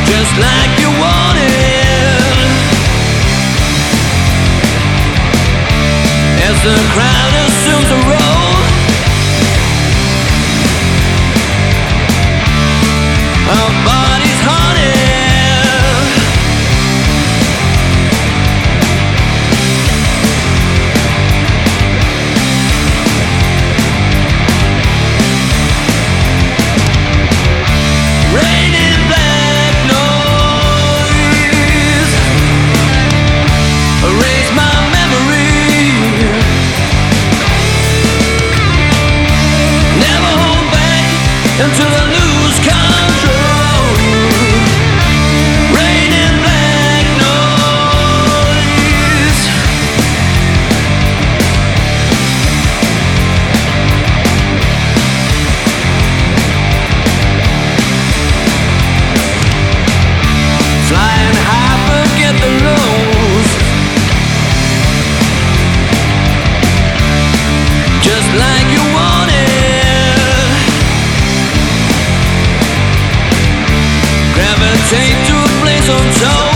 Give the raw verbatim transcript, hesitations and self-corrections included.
just like you wanted. As the crowd assumes a role, our bodies haunted. Raining black noise, erase my memory. Never hold back until I lose control. Raining black noise. Flying high, forget the lows, just like you wanted. Gravitate to a place on top.